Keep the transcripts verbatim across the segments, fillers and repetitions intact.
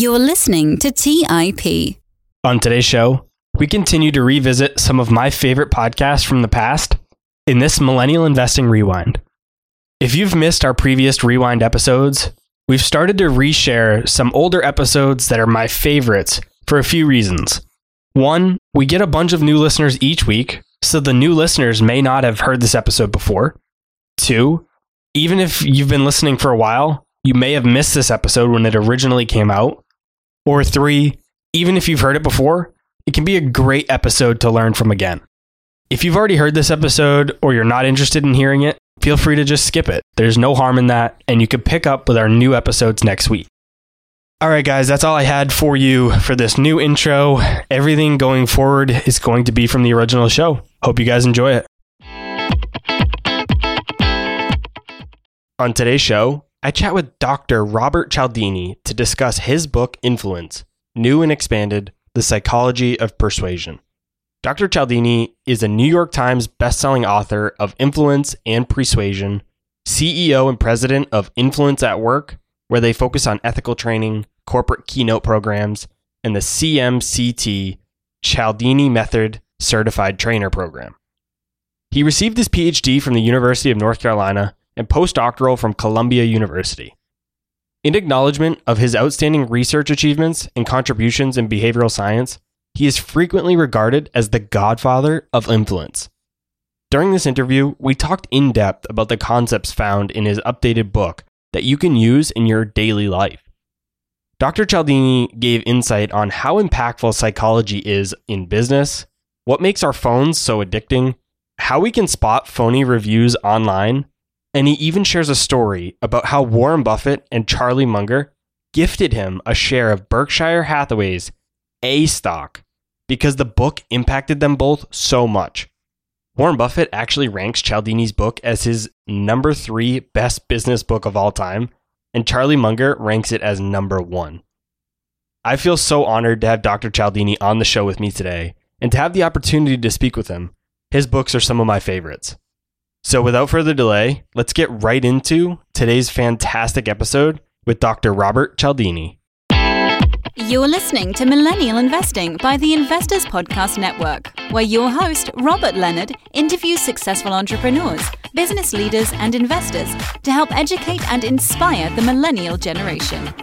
You're listening to T I P. On today's show, we continue to revisit some of my favorite podcasts from the past in this Millennial Investing Rewind. If you've missed our previous Rewind episodes, we've started to reshare some older episodes that are my favorites for a few reasons. One, we get a bunch of new listeners each week, so the new listeners may not have heard this episode before. Two, even if you've been listening for a while, you may have missed this episode when it originally came out. Or three, even if you've heard it before, it can be a great episode to learn from again. If you've already heard this episode or you're not interested in hearing it, feel free to just skip it. There's no harm in that, and you can pick up with our new episodes next week. All right, guys, that's all I had for you for this new intro. Everything going forward is going to be from the original show. Hope you guys enjoy it. On today's show, I chat with Doctor Robert Cialdini to discuss his book, Influence, New and Expanded, The Psychology of Persuasion. Doctor Cialdini is a New York Times bestselling author of Influence and Persuasion, C E O and president of Influence at Work, where they focus on ethical training, corporate keynote programs, and the C M C T Cialdini Method Certified Trainer Program. He received his P H D from the University of North Carolina and postdoctoral from Columbia University. In acknowledgement of his outstanding research achievements and contributions in behavioral science, he is frequently regarded as the godfather of influence. During this interview, we talked in depth about the concepts found in his updated book that you can use in your daily life. Doctor Cialdini gave insight on how impactful psychology is in business, what makes our phones so addicting, how we can spot phony reviews online, and he even shares a story about how Warren Buffett and Charlie Munger gifted him a share of Berkshire Hathaway's A stock because the book impacted them both so much. Warren Buffett actually ranks Cialdini's book as his number three best business book of all time, and Charlie Munger ranks it as number one. I feel so honored to have Doctor Cialdini on the show with me today, and to have the opportunity to speak with him. His books are some of my favorites. So without further delay, let's get right into today's fantastic episode with Doctor Robert Cialdini. You're listening to Millennial Investing by the Investors Podcast Network, where your host, Robert Leonard, interviews successful entrepreneurs, business leaders, and investors to help educate and inspire the millennial generation.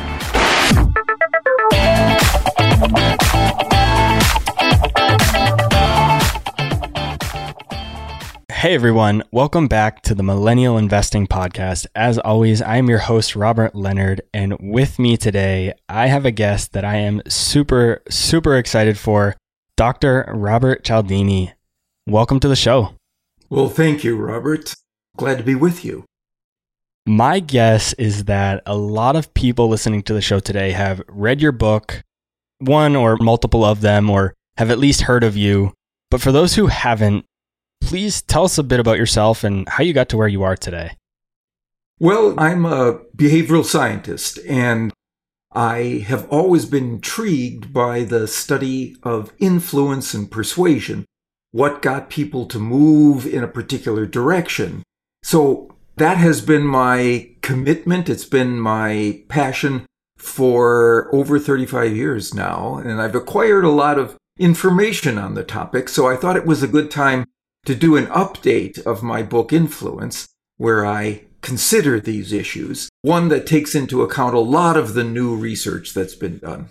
Hey everyone, welcome back to the Millennial Investing Podcast. As always, I am your host, Robert Leonard, and with me today, I have a guest that I am super, super excited for, Doctor Robert Cialdini. Welcome to the show. Well, thank you, Robert. Glad to be with you. My guess is that a lot of people listening to the show today have read your book, one or multiple of them, or have at least heard of you. But for those who haven't, please tell us a bit about yourself and how you got to where you are today. Well, I'm a behavioral scientist, and I have always been intrigued by the study of influence and persuasion, what got people to move in a particular direction. So that has been my commitment. It's been my passion for over thirty-five years now, and I've acquired a lot of information on the topic, so I thought it was a good time to do an update of my book, Influence, where I consider these issues, one that takes into account a lot of the new research that's been done.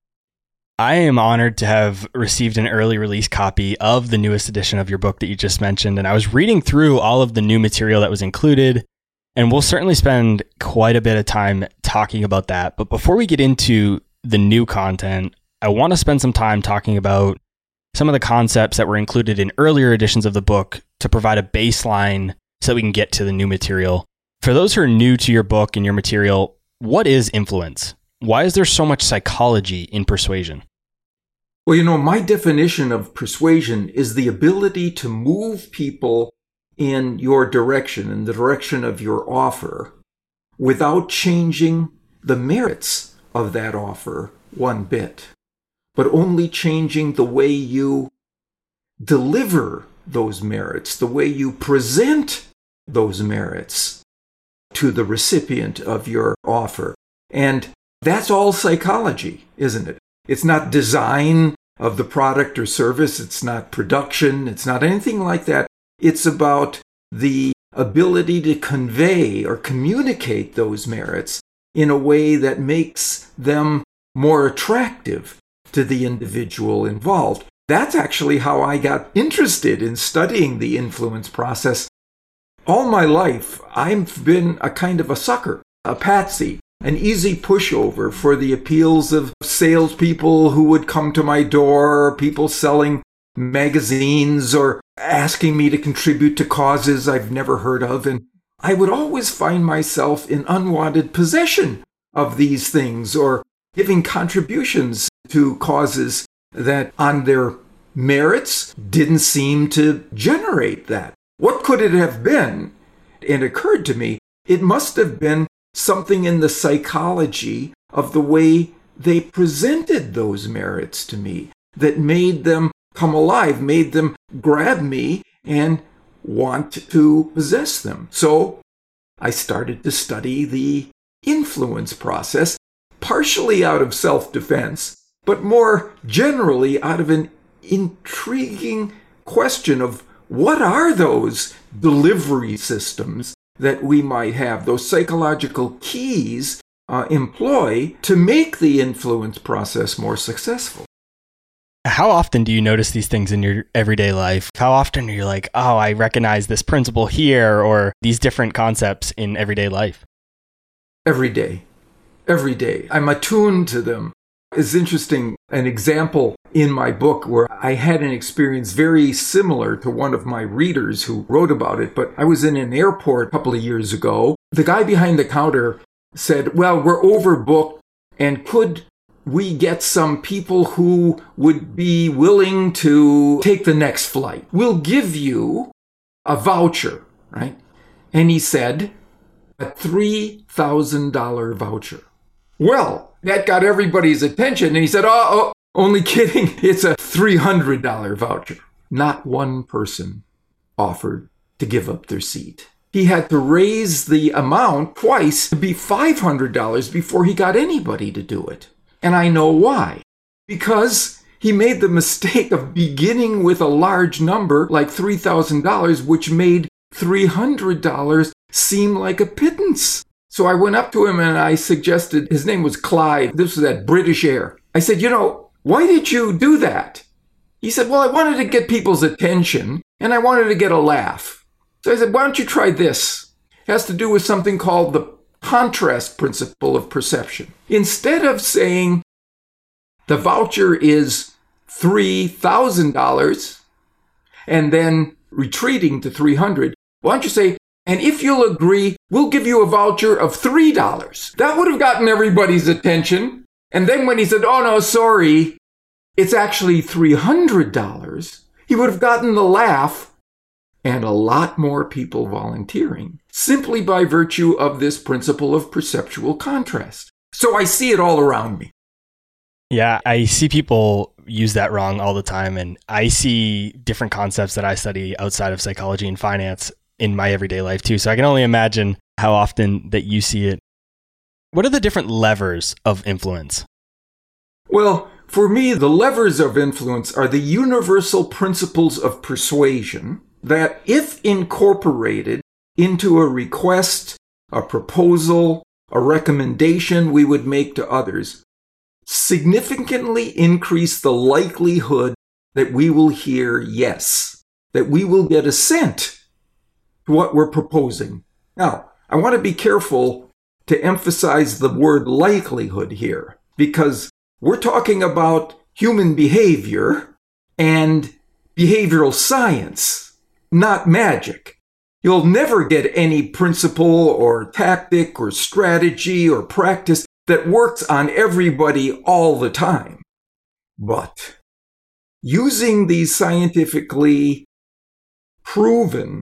I am honored to have received an early release copy of the newest edition of your book that you just mentioned, and I was reading through all of the new material that was included, and we'll certainly spend quite a bit of time talking about that. But before we get into the new content, I want to spend some time talking about some of the concepts that were included in earlier editions of the book to provide a baseline so that we can get to the new material. For those who are new to your book and your material, what is influence? Why is there so much psychology in persuasion? Well, you know, my definition of persuasion is the ability to move people in your direction, in the direction of your offer, without changing the merits of that offer one bit, but only changing the way you deliver those merits, the way you present those merits to the recipient of your offer. And That's all psychology, isn't it? It's not design of the product or service. It's not production. It's not anything like that. It's about the ability to convey or communicate those merits in a way that makes them more attractive to the individual involved. That's actually how I got interested in studying the influence process. All my life, I've been a kind of a sucker, a patsy, an easy pushover for the appeals of salespeople who would come to my door, people selling magazines or asking me to contribute to causes I've never heard of. And I would always find myself in unwanted possession of these things or giving contributions to causes that on their merits didn't seem to generate that. What could it have been? It occurred to me, it must have been something in the psychology of the way they presented those merits to me that made them come alive, made them grab me and want to possess them. So I started to study the influence process, partially out of self-defense, but more generally out of an intriguing question of what are those delivery systems that we might have, those psychological keys uh, employ to make the influence process more successful. How often do you notice these things in your everyday life? How often are you like, oh, I recognize this principle here or these different concepts in everyday life? Every day. Every day. I'm attuned to them. It's interesting, an example in my book where I had an experience very similar to one of my readers who wrote about it, but I was in an airport a couple of years ago. The guy behind the counter said, well, we're overbooked, and could we get some people who would be willing to take the next flight? We'll give you a voucher, right? And he said, a three thousand dollars voucher. Well, that got everybody's attention. And he said, oh, oh, only kidding. It's a three hundred dollars voucher. Not one person offered to give up their seat. He had to raise the amount twice to be five hundred dollars before he got anybody to do it. And I know why. Because he made the mistake of beginning with a large number like three thousand dollars, which made three hundred dollars seem like a pittance. So I went up to him and I suggested, his name was Clyde. This was at British Air. I said, you know, why did you do that? He said, well, I wanted to get people's attention and I wanted to get a laugh. So I said, why don't you try this? It has to do with something called the contrast principle of perception. Instead of saying the voucher is three thousand dollars and then retreating to three hundred dollars, why don't you say, and if you'll agree, we'll give you a voucher of three dollars. That would have gotten everybody's attention. And then when he said, oh, no, sorry, it's actually three hundred dollars, he would have gotten the laugh and a lot more people volunteering simply by virtue of this principle of perceptual contrast. So I see it all around me. Yeah, I see people use that wrong all the time. And I see different concepts that I study outside of psychology and finance in my everyday life too. So I can only imagine how often that you see it. What are the different levers of influence? Well, for me, the levers of influence are the universal principles of persuasion that, if incorporated into a request, a proposal, a recommendation we would make to others, significantly increase the likelihood that we will hear yes, that we will get assent to what we're proposing. Now, I want to be careful to emphasize the word likelihood here, because we're talking about human behavior and behavioral science, not magic. You'll never get any principle or tactic or strategy or practice that works on everybody all the time. But using these scientifically proven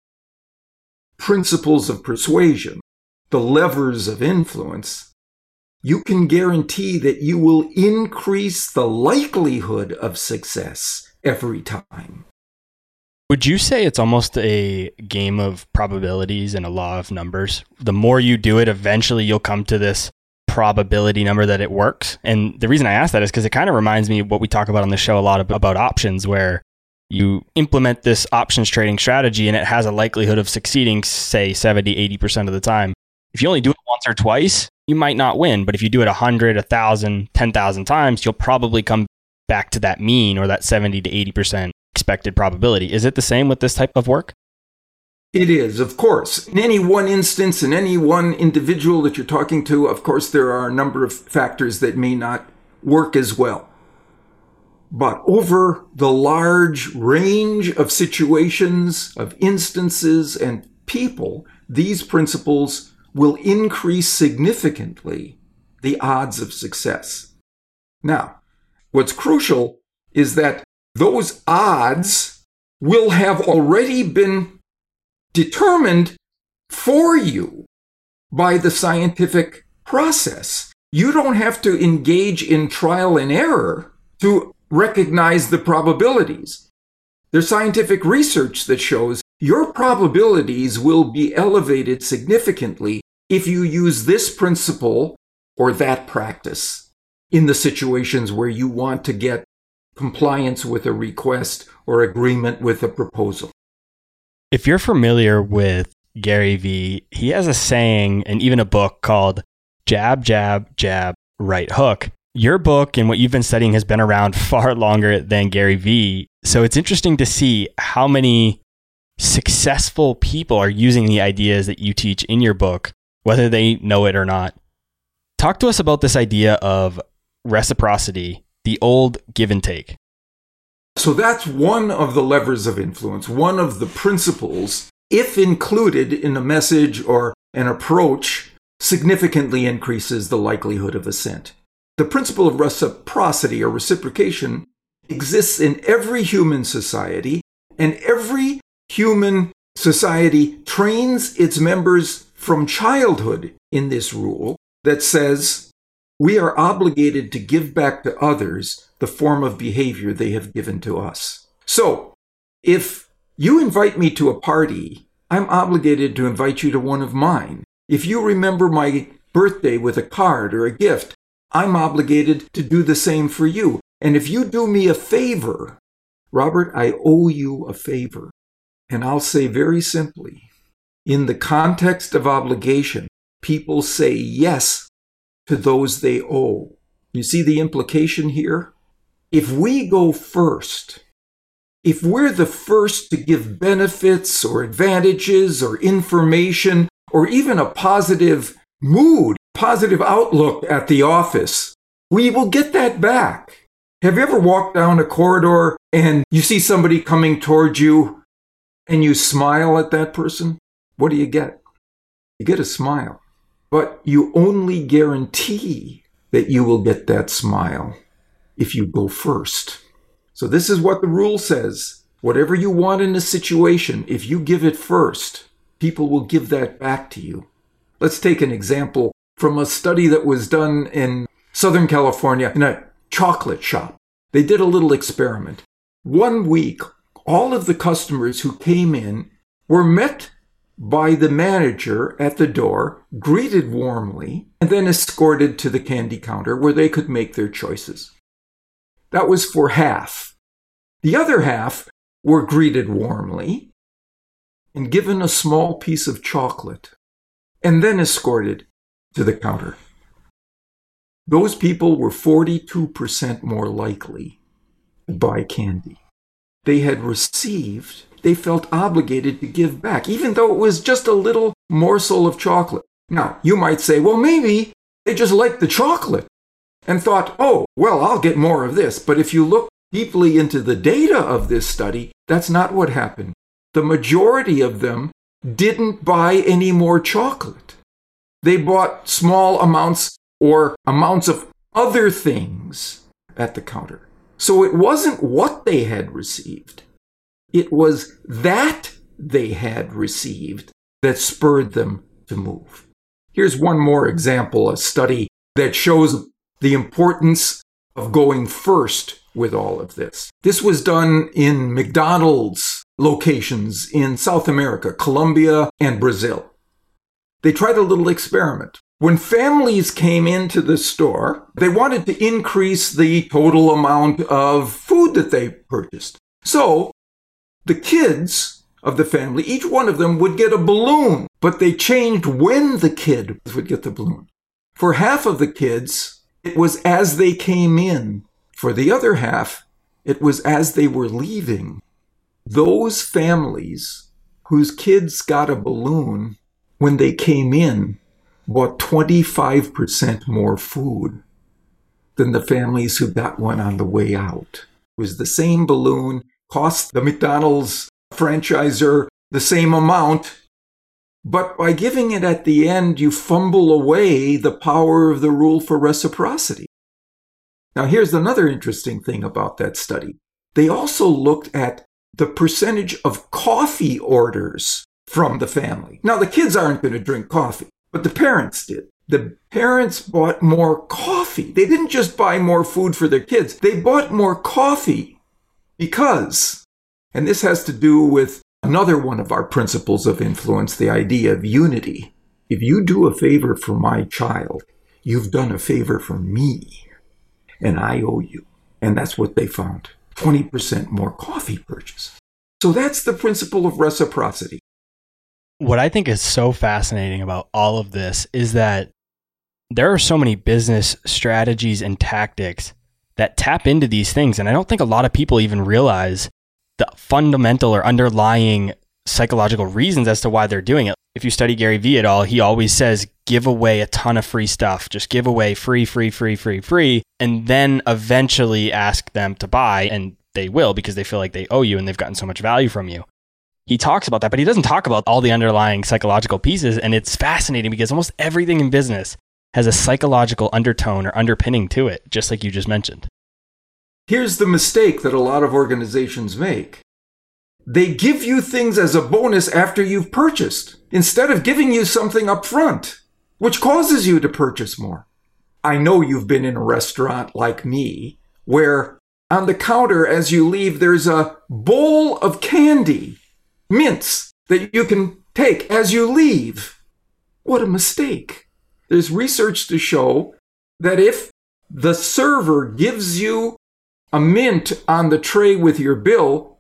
principles of persuasion, the levers of influence, you can guarantee that you will increase the likelihood of success every time. Would you say it's almost a game of probabilities and a law of numbers? The more you do it, eventually you'll come to this probability number that it works. And the reason I ask that is because it kind of reminds me of what we talk about on the show a lot about, about options, where you implement this options trading strategy and it has a likelihood of succeeding, say seventy, eighty percent of the time. If you only do it once or twice, you might not win. But if you do it one hundred, one thousand, ten thousand times, you'll probably come back to that mean or that seventy to eighty percent expected probability. Is it the same with this type of work? It is, of course. In any one instance, in any one individual that you're talking to, of course, there are a number of factors that may not work as well. But over the large range of situations, of instances, and people, these principles will increase significantly the odds of success. Now, what's crucial is that those odds will have already been determined for you by the scientific process. You don't have to engage in trial and error to recognize the probabilities. There's scientific research that shows your probabilities will be elevated significantly if you use this principle or that practice in the situations where you want to get compliance with a request or agreement with a proposal. If you're familiar with Gary Vee, he has a saying and even a book called Jab, Jab, Jab, Right Hook. Your book and what you've been studying has been around far longer than Gary Vee. So it's interesting to see how many successful people are using the ideas that you teach in your book, whether they know it or not. Talk to us about this idea of reciprocity, the old give and take. So that's one of the levers of influence, one of the principles, if included in a message or an approach, significantly increases the likelihood of assent. The principle of reciprocity or reciprocation exists in every human society, and every human society trains its members from childhood in this rule that says we are obligated to give back to others the form of behavior they have given to us. So, if you invite me to a party, I'm obligated to invite you to one of mine. If you remember my birthday with a card or a gift, I'm obligated to do the same for you. And if you do me a favor, Robert, I owe you a favor. And I'll say very simply, in the context of obligation, people say yes to those they owe. You see the implication here? If we go first, if we're the first to give benefits or advantages or information or even a positive mood, positive outlook at the office, we will get that back. Have you ever walked down a corridor and you see somebody coming towards you and you smile at that person? What do you get? You get a smile. But you only guarantee that you will get that smile if you go first. So this is what the rule says. Whatever you want in a situation, if you give it first, people will give that back to you. Let's take an example from a study that was done in Southern California in a chocolate shop. They did a little experiment. One week, all of the customers who came in were met by the manager at the door, greeted warmly, and then escorted to the candy counter where they could make their choices. That was for half. The other half were greeted warmly and given a small piece of chocolate and then escorted to the counter. Those people were forty-two percent more likely to buy candy. They had received, they felt obligated to give back, even though it was just a little morsel of chocolate. Now, you might say, well, maybe they just liked the chocolate and thought, oh, well, I'll get more of this. But if you look deeply into the data of this study, that's not what happened. The majority of them didn't buy any more chocolate. They bought small amounts or amounts of other things at the counter. So it wasn't what they had received. It was that they had received that spurred them to move. Here's one more example, a study that shows the importance of going first with all of this. This was done in McDonald's locations in South America, Colombia and Brazil. They tried a little experiment. When families came into the store, they wanted to increase the total amount of food that they purchased. So the kids of the family, each one of them would get a balloon, but they changed when the kid would get the balloon. For half of the kids, it was as they came in. For the other half, it was as they were leaving. Those families whose kids got a balloon when they came in bought twenty-five percent more food than the families who got one on the way out. It was the same balloon, cost the McDonald's franchisor the same amount, but by giving it at the end, you fumble away the power of the rule for reciprocity. Now, here's another interesting thing about that study. They also looked at the percentage of coffee orders from the family. Now, the kids aren't going to drink coffee, but the parents did. The parents bought more coffee. They didn't just buy more food for their kids. They bought more coffee because, and this has to do with another one of our principles of influence, the idea of unity. If you do a favor for my child, you've done a favor for me, and I owe you. And that's what they found. twenty percent more coffee purchase. So that's the principle of reciprocity. What I think is so fascinating about all of this is that there are so many business strategies and tactics that tap into these things. And I don't think a lot of people even realize the fundamental or underlying psychological reasons as to why they're doing it. If you study Gary Vee at all, he always says, give away a ton of free stuff. Just give away free, free, free, free, free, and then eventually ask them to buy. And they will, because they feel like they owe you and they've gotten so much value from you. He talks about that, but he doesn't talk about all the underlying psychological pieces. And it's fascinating because almost everything in business has a psychological undertone or underpinning to it, just like you just mentioned. Here's the mistake that a lot of organizations make. They give you things as a bonus after you've purchased, instead of giving you something up front, which causes you to purchase more. I know you've been in a restaurant like me, where on the counter as you leave, there's a bowl of candy, mints, that you can take as you leave. What a mistake. There's research to show that if the server gives you a mint on the tray with your bill,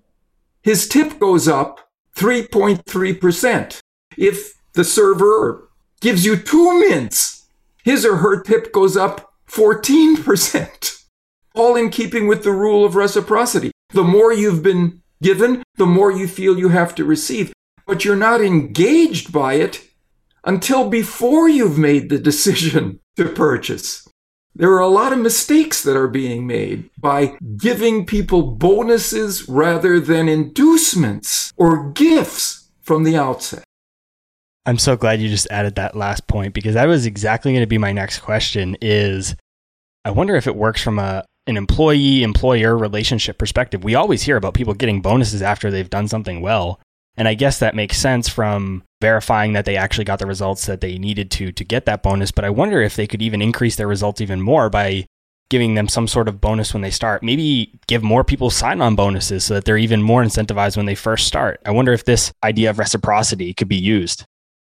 his tip goes up three point three percent. If the server gives you two mints, his or her tip goes up fourteen percent. All in keeping with the rule of reciprocity. The more you've been given, the more you feel you have to receive. But you're not engaged by it until before you've made the decision to purchase. There are a lot of mistakes that are being made by giving people bonuses rather than inducements or gifts from the outset. I'm so glad you just added that last point, because that was exactly going to be my next question is, I wonder if it works from a an employee-employer relationship perspective. We always hear about people getting bonuses after they've done something well. And I guess that makes sense from verifying that they actually got the results that they needed to to get that bonus. But I wonder if they could even increase their results even more by giving them some sort of bonus when they start. Maybe give more people sign-on bonuses so that they're even more incentivized when they first start. I wonder if this idea of reciprocity could be used.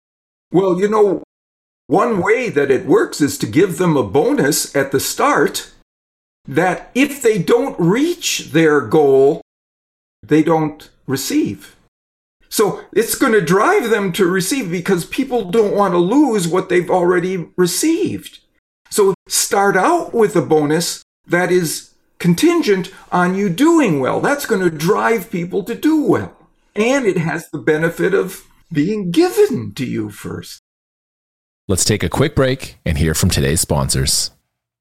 Well, you know, one way that it works is to give them a bonus at the start that if they don't reach their goal, they don't receive. So it's going to drive them to receive because people don't want to lose what they've already received. So start out with a bonus that is contingent on you doing well. That's going to drive people to do well. And it has the benefit of being given to you first. Let's take a quick break and hear from today's sponsors.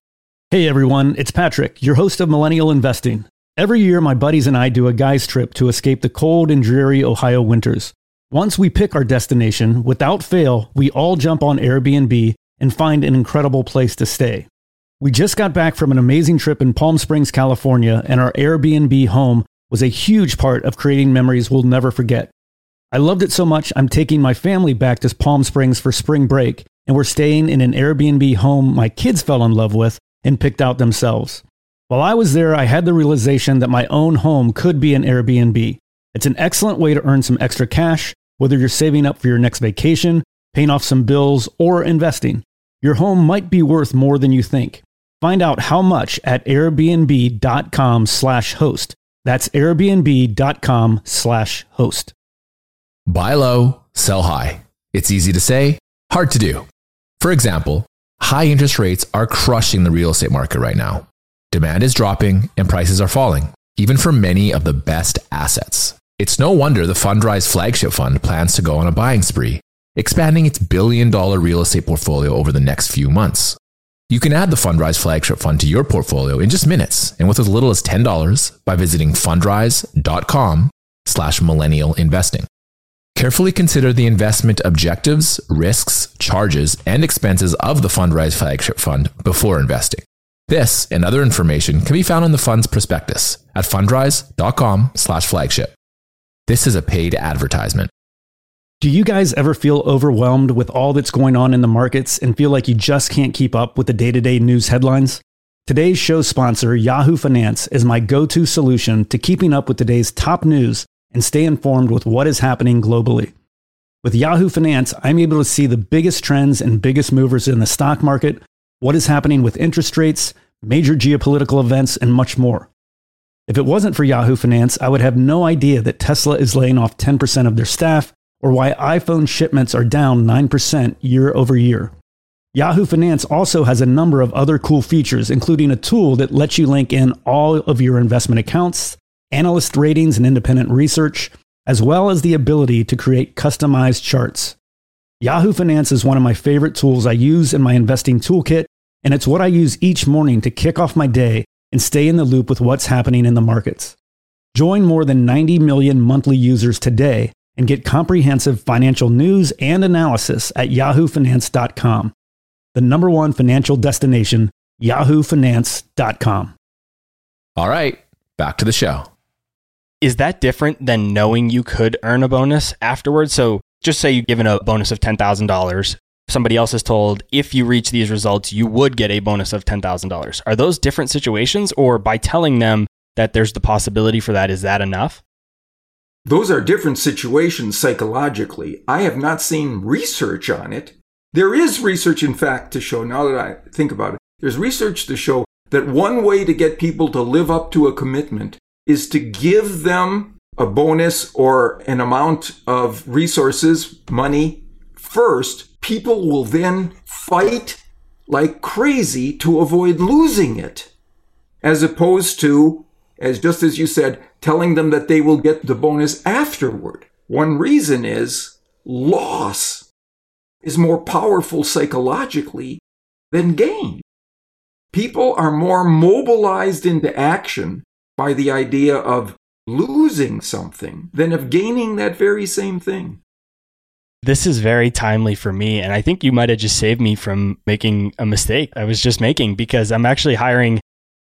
Hey everyone, it's Patrick, your host of Millennial Investing. Every year, my buddies and I do a guy's trip to escape the cold and dreary Ohio winters. Once we pick our destination, without fail, we all jump on Airbnb and find an incredible place to stay. We just got back from an amazing trip in Palm Springs, California, and our Airbnb home was a huge part of creating memories we'll never forget. I loved it so much, I'm taking my family back to Palm Springs for spring break, and we're staying in an Airbnb home my kids fell in love with and picked out themselves. While I was there, I had the realization that my own home could be an Airbnb. It's an excellent way to earn some extra cash, whether you're saving up for your next vacation, paying off some bills, or investing. Your home might be worth more than you think. Find out how much at airbnb.com slash host. That's airbnb.com slash host. Buy low, sell high. It's easy to say, hard to do. For example, high interest rates are crushing the real estate market right now. Demand is dropping and prices are falling, even for many of the best assets. It's no wonder the Fundrise flagship fund plans to go on a buying spree, expanding its billion dollar real estate portfolio over the next few months. You can add the Fundrise flagship fund to your portfolio in just minutes and with as little as ten dollars by visiting fundrise.com slash millennial investing. Carefully consider the investment objectives, risks, charges, and expenses of the Fundrise flagship fund before investing. This and other information can be found in the fund's prospectus at fundrise.com slash flagship. This is a paid advertisement. Do you guys ever feel overwhelmed with all that's going on in the markets and feel like you just can't keep up with the day-to-day news headlines? Today's show sponsor, Yahoo Finance, is my go-to solution to keeping up with today's top news and stay informed with what is happening globally. With Yahoo Finance, I'm able to see the biggest trends and biggest movers in the stock market, what is happening with interest rates, major geopolitical events, and much more. If it wasn't for Yahoo Finance, I would have no idea that Tesla is laying off ten percent of their staff, or why iPhone shipments are down nine percent year over year. Yahoo Finance also has a number of other cool features, including a tool that lets you link in all of your investment accounts, analyst ratings and independent research, as well as the ability to create customized charts. Yahoo Finance is one of my favorite tools I use in my investing toolkit, and it's what I use each morning to kick off my day and stay in the loop with what's happening in the markets. Join more than ninety million monthly users today and get comprehensive financial news and analysis at yahoo finance dot com. The number one financial destination, yahoo finance dot com. All right, back to the show. Is that different than knowing you could earn a bonus afterwards? So just say you're given a bonus of ten thousand dollars. Somebody else is told, if you reach these results, you would get a bonus of ten thousand dollars. Are those different situations, or by telling them that there's the possibility for that, is that enough? Those are different situations psychologically. I have not seen research on it. There is research, in fact, to show, now that I think about it, there's research to show that one way to get people to live up to a commitment is to give them a bonus or an amount of resources, money, first. People will then fight like crazy to avoid losing it, as opposed to, as just as you said, telling them that they will get the bonus afterward. One reason is loss is more powerful psychologically than gain. People are more mobilized into action by the idea of losing something than of gaining that very same thing. This is very timely for me, and I think you might have just saved me from making a mistake I was just making, because I'm actually hiring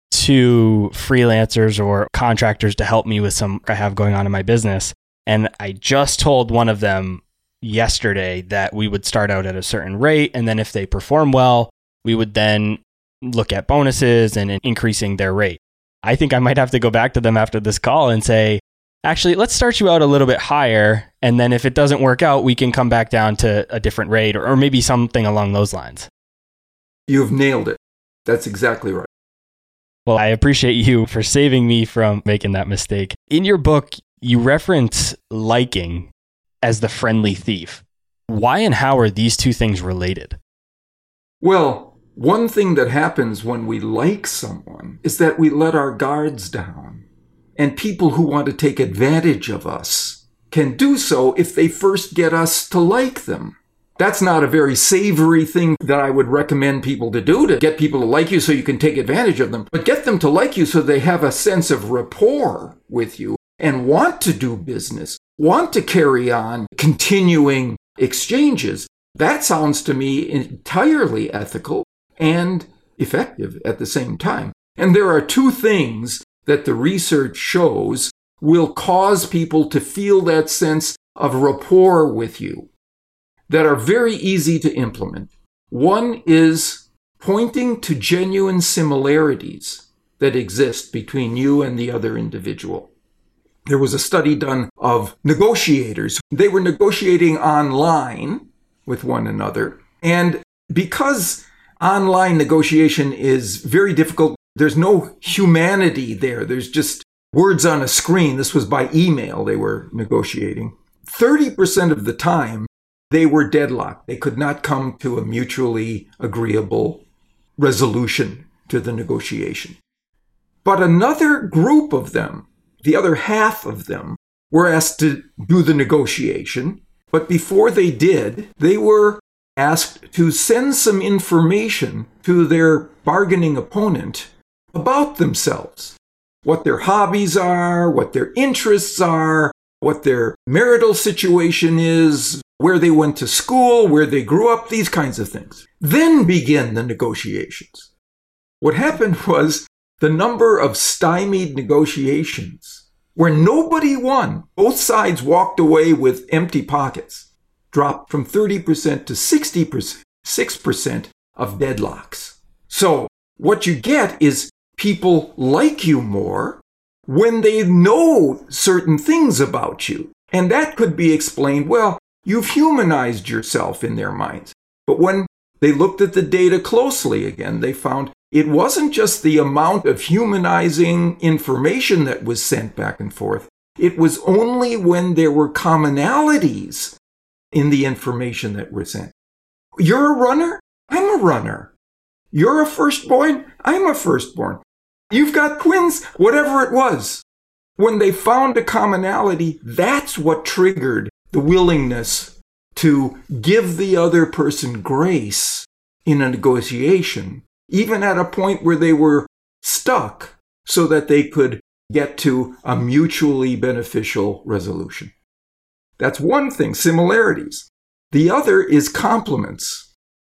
two freelancers or contractors to help me with some I have going on in my business. And I just told one of them yesterday that we would start out at a certain rate, and then if they perform well, we would then look at bonuses and increasing their rate. I think I might have to go back to them after this call and say, actually, let's start you out a little bit higher, and then if it doesn't work out, we can come back down to a different rate, or, or maybe something along those lines. You've nailed it. That's exactly right. Well, I appreciate you for saving me from making that mistake. In your book, you reference liking as the friendly thief. Why and how are these two things related? Well, one thing that happens when we like someone is that we let our guards down. And people who want to take advantage of us can do so if they first get us to like them. That's not a very savory thing that I would recommend people to do, to get people to like you so you can take advantage of them. But get them to like you so they have a sense of rapport with you and want to do business, want to carry on continuing exchanges. That sounds to me entirely ethical and effective at the same time. And there are two things that the research shows will cause people to feel that sense of rapport with you that are very easy to implement. One is pointing to genuine similarities that exist between you and the other individual. There was a study done of negotiators. They were negotiating online, with one another. And because online negotiation is very difficult, there's no humanity there. There's just words on a screen. This was by email they were negotiating. thirty percent of the time, they were deadlocked. They could not come to a mutually agreeable resolution to the negotiation. But another group of them, the other half of them, were asked to do the negotiation. But before they did, they were asked to send some information to their bargaining opponent about themselves, what their hobbies are, what their interests are, what their marital situation is, where they went to school, where they grew up, these kinds of things. Then begin the negotiations. What happened was the number of stymied negotiations where nobody won, both sides walked away with empty pockets, dropped from thirty percent to sixty-six percent of deadlocks. So what you get is people like you more when they know certain things about you. And that could be explained, well, you've humanized yourself in their minds. But when they looked at the data closely again, they found it wasn't just the amount of humanizing information that was sent back and forth. It was only when there were commonalities in the information that was sent. You're a runner? I'm a runner. You're a firstborn? I'm a firstborn. You've got twins? Whatever it was. When they found a commonality, that's what triggered the willingness to give the other person grace in a negotiation, even at a point where they were stuck, so that they could get to a mutually beneficial resolution. That's one thing, similarities. The other is compliments.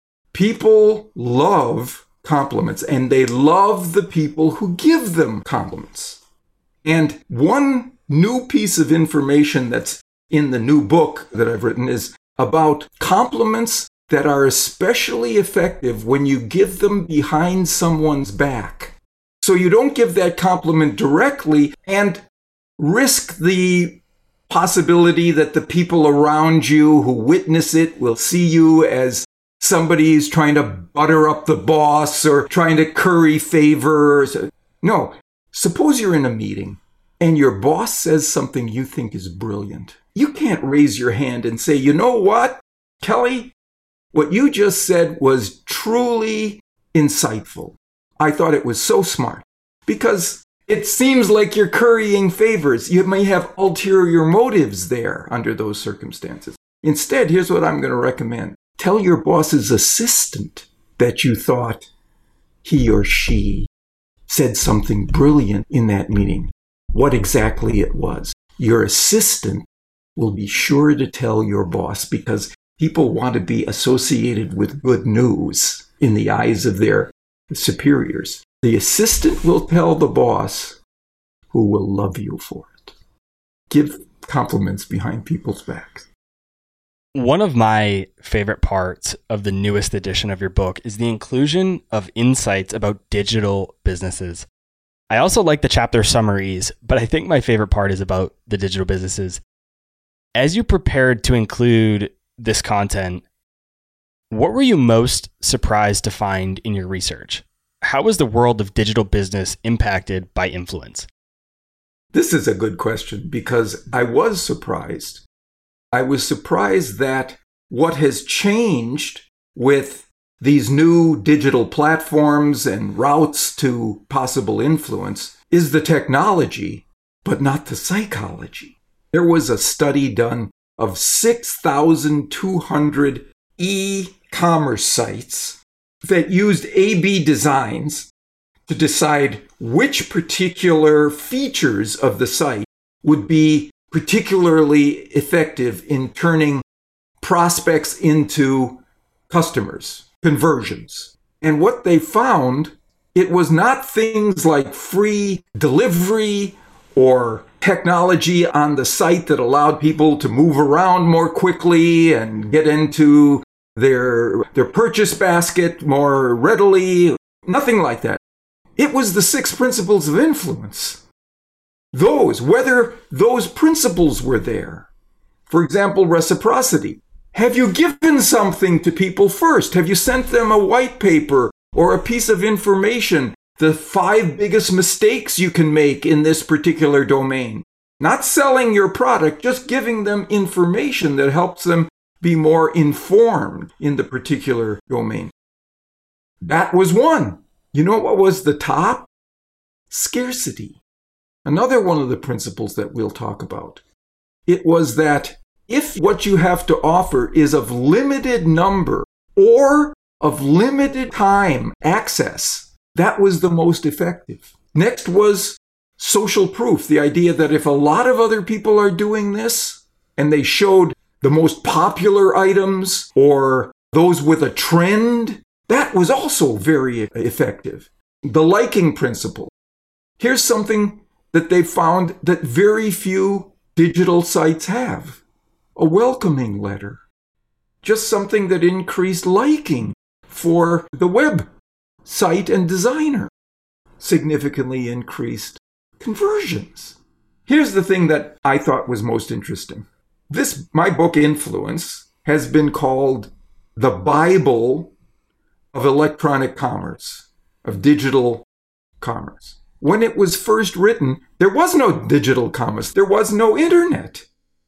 People love compliments, and they love the people who give them compliments. And one new piece of information that's in the new book that I've written is about compliments that are especially effective when you give them behind someone's back. So you don't give that compliment directly and risk the possibility that the people around you who witness it will see you as somebody who's trying to butter up the boss or trying to curry favor. No, suppose you're in a meeting and your boss says something you think is brilliant. You can't raise your hand and say, you know what, Kelly, what you just said was truly insightful. I thought it was so smart, because it seems like you're currying favors. You may have ulterior motives there under those circumstances. Instead, here's what I'm going to recommend. Tell your boss's assistant that you thought he or she said something brilliant in that meeting, what exactly it was. Your assistant will be sure to tell your boss, because people want to be associated with good news in the eyes of their superiors. The assistant will tell the boss, who will love you for it. Give compliments behind people's backs. One of my favorite parts of the newest edition of your book is the inclusion of insights about digital businesses. I also like the chapter summaries, but I think my favorite part is about the digital businesses. As you prepared to include this content, what were you most surprised to find in your research? How was the world of digital business impacted by influence? This is a good question, because I was surprised. I was surprised that what has changed with these new digital platforms and routes to possible influence is the technology, but not the psychology. There was a study done of six thousand two hundred e-commerce sites that used A B designs to decide which particular features of the site would be particularly effective in turning prospects into customers, conversions. And what they found, it was not things like free delivery or technology on the site that allowed people to move around more quickly and get into their, their purchase basket more readily. Nothing like that. It was the six principles of influence. Those, whether those principles were there. For example, reciprocity. Have you given something to people first? Have you sent them a white paper or a piece of information? The five biggest mistakes you can make in this particular domain. Not selling your product, just giving them information that helps them be more informed in the particular domain. That was one. You know what was the top? Scarcity. Another one of the principles that we'll talk about. It was that if what you have to offer is of limited number or of limited time access, that was the most effective. Next was social proof, the idea that if a lot of other people are doing this and they showed the most popular items or those with a trend, that was also very effective. The liking principle. Here's something that they found that very few digital sites have. A welcoming letter. Just something that increased liking for the web site and designer. Significantly increased conversions. Here's the thing that I thought was most interesting. This, my book, Influence, has been called the Bible of electronic commerce, of digital commerce. When it was first written, there was no digital commerce. There was no internet.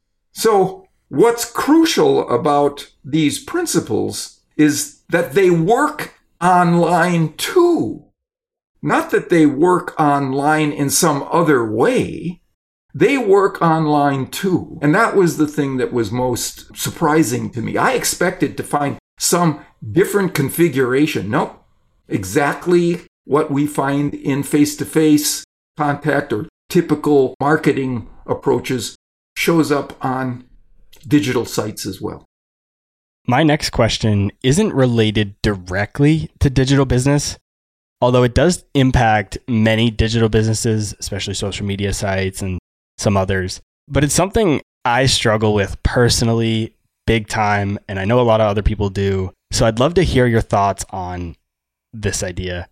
So what's crucial about these principles is that they work online too. Not that they work online in some other way. They work online too. And that was the thing that was most surprising to me. I expected to find some different configuration. Nope. Exactly what we find in face-to-face contact or typical marketing approaches shows up on digital sites as well. My next question isn't related directly to digital business, although it does impact many digital businesses, especially social media sites and some others. But it's something I struggle with personally, big time, and I know a lot of other people do. So I'd love to hear your thoughts on this idea.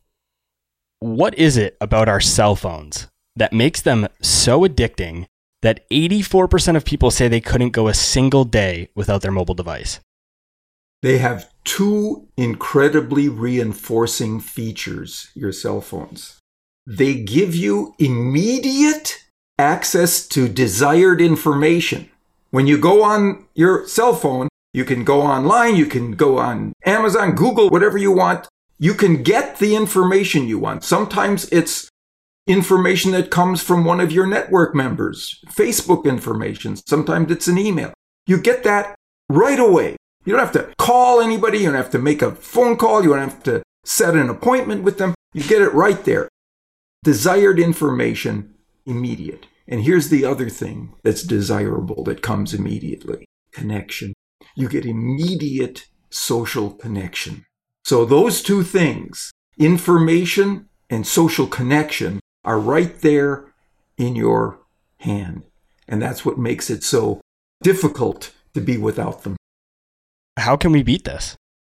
What is it about our cell phones that makes them so addicting that eighty-four percent of people say they couldn't go a single day without their mobile device? They have two incredibly reinforcing features, your cell phones. They give you immediate access to desired information. When you go on your cell phone, you can go online, you can go on Amazon, Google, whatever you want. You can get the information you want. Sometimes it's information that comes from one of your network members, Facebook information. Sometimes it's an email. You get that right away. You don't have to call anybody. You don't have to make a phone call. You don't have to set an appointment with them. You get it right there. Desired information, immediate. And here's the other thing that's desirable that comes immediately. Connection. You get immediate social connection. So those two things, information and social connection, are right there in your hand. And that's what makes it so difficult to be without them. How can we beat this?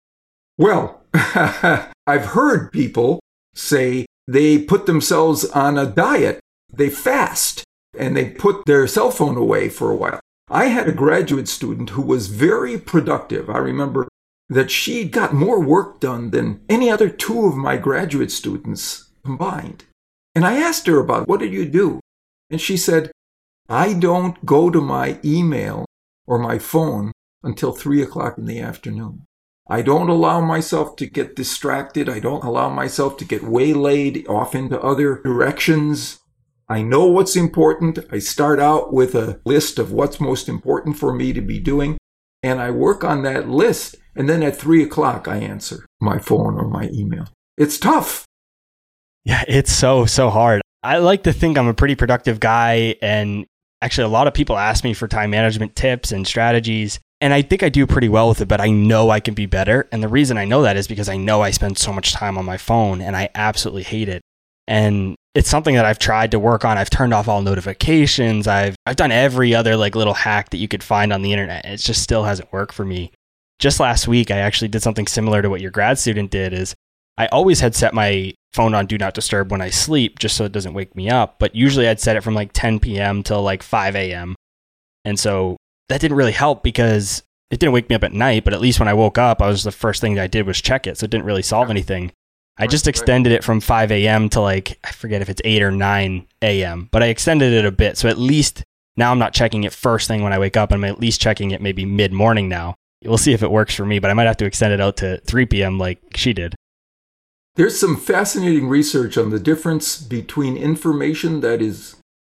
Well, I've heard people say they put themselves on a diet. They fast and they put their cell phone away for a while. I had a graduate student who was very productive. I remember that she got more work done than any other two of my graduate students combined. And I asked her about, what did you do? And she said, I don't go to my email or my phone until three o'clock in the afternoon. I don't allow myself to get distracted. I don't allow myself to get waylaid off into other directions. I know what's important. I start out with a list of what's most important for me to be doing, and I work on that list. And then at three o'clock, I answer my phone or my email. It's tough. Yeah, it's so, so hard. I like to think I'm a pretty productive guy. And actually, a lot of people ask me for time management tips and strategies. And I think I do pretty well with it, but I know I can be better. And the reason I know that is because I know I spend so much time on my phone and I absolutely hate it. And it's something that I've tried to work on. I've turned off all notifications. I've I've done every other like little hack that you could find on the internet. It just still hasn't worked for me. Just last week, I actually did something similar to what your grad student did. Is I always had set my phone on Do Not Disturb when I sleep, just so it doesn't wake me up. But usually I'd set it from like ten p.m. till like five a.m. And so that didn't really help because it didn't wake me up at night, but at least when I woke up, I was the first thing that I did was check it. So it didn't really solve anything. I just extended it from five a.m. to like, I forget if it's eight or nine a.m., but I extended it a bit. So at least now I'm not checking it first thing when I wake up. I'm at least checking it maybe mid-morning now. We'll see if it works for me, but I might have to extend it out to three p.m. like she did. There's some fascinating research on the difference between information that is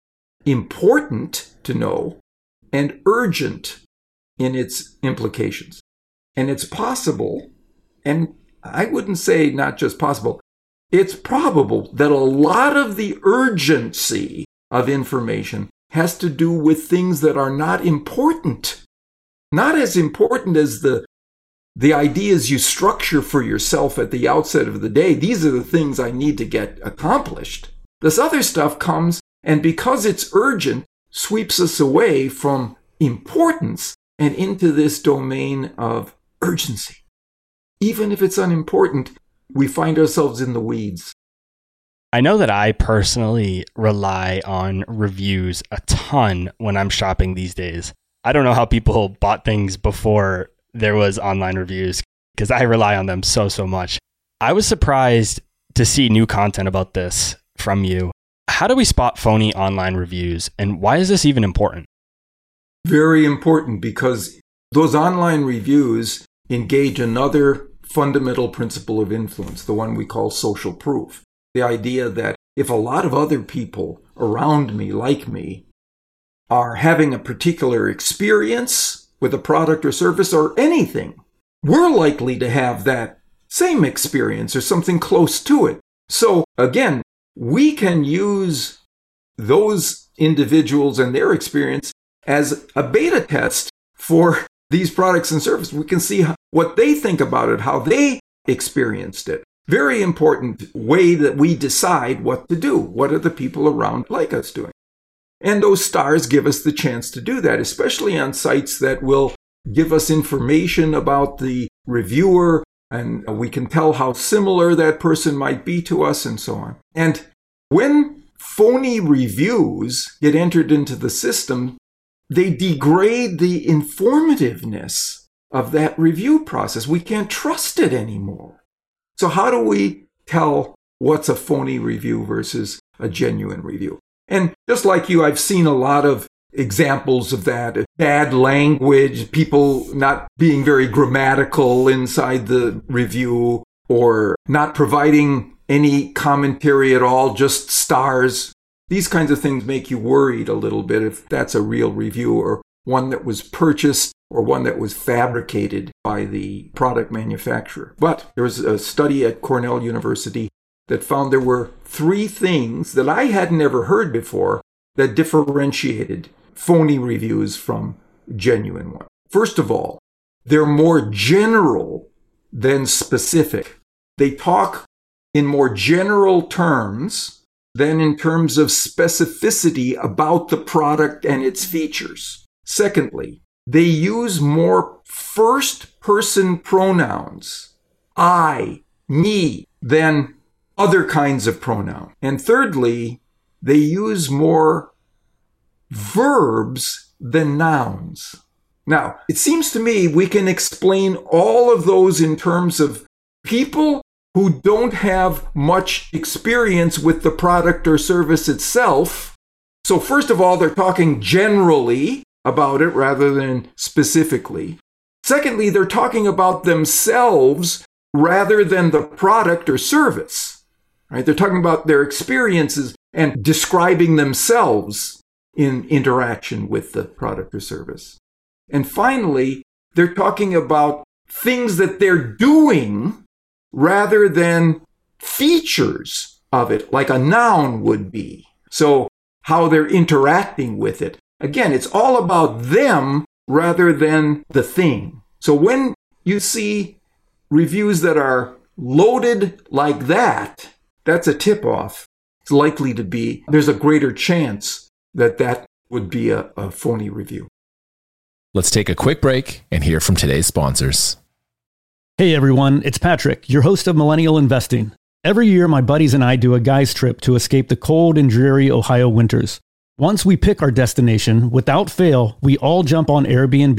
important to know and urgent in its implications. And it's possible, and I wouldn't say not just possible, it's probable that a lot of the urgency of information has to do with things that are not important. Not as important as the, the ideas you structure for yourself at the outset of the day. These are the things I need to get accomplished. This other stuff comes, and because it's urgent, sweeps us away from importance and into this domain of urgency. Even if it's unimportant, we find ourselves in the weeds. I know that I personally rely on reviews a ton when I'm shopping these days. I don't know how people bought things before there was online reviews because I rely on them so, so much. I was surprised to see new content about this from you. How do we spot phony online reviews, and why is this even important? Very important, because those online reviews engage another fundamental principle of influence, the one we call social proof. The idea that if a lot of other people around me, like me, are having a particular experience with a product or service or anything, we're likely to have that same experience or something close to it. So again, we can use those individuals and their experience as a beta test for these products and services. We can see what they think about it, how they experienced it. Very important way that we decide what to do. What are the people around like us doing? And those stars give us the chance to do that, especially on sites that will give us information about the reviewer, and we can tell how similar that person might be to us and so on. And when phony reviews get entered into the system, they degrade the informativeness of that review process. We can't trust it anymore. So how do we tell what's a phony review versus a genuine review? And just like you, I've seen a lot of examples of that. Bad language, people not being very grammatical inside the review, or not providing any commentary at all, just stars. These kinds of things make you worried a little bit if that's a real review, or one that was purchased, or one that was fabricated by the product manufacturer. But there was a study at Cornell University that found there were three things that I hadn't ever heard before that differentiated phony reviews from genuine ones. First of all, they're more general than specific. They talk in more general terms than in terms of specificity about the product and its features. Secondly, they use more first-person pronouns, I, me, than other kinds of pronoun. And thirdly, they use more verbs than nouns. Now, it seems to me we can explain all of those in terms of people who don't have much experience with the product or service itself. So first of all, they're talking generally about it rather than specifically. Secondly, they're talking about themselves rather than the product or service. Right? They're talking about their experiences and describing themselves in interaction with the product or service. And finally, they're talking about things that they're doing rather than features of it, like a noun would be. So how they're interacting with it. Again, it's all about them rather than the thing. So when you see reviews that are loaded like that, that's a tip-off. It's likely to be, there's a greater chance that that would be a, a phony review. Let's take a quick break and hear from today's sponsors. Hey everyone, it's Patrick, your host of Millennial Investing. Every year, my buddies and I do a guy's trip to escape the cold and dreary Ohio winters. Once we pick our destination, without fail, we all jump on Airbnb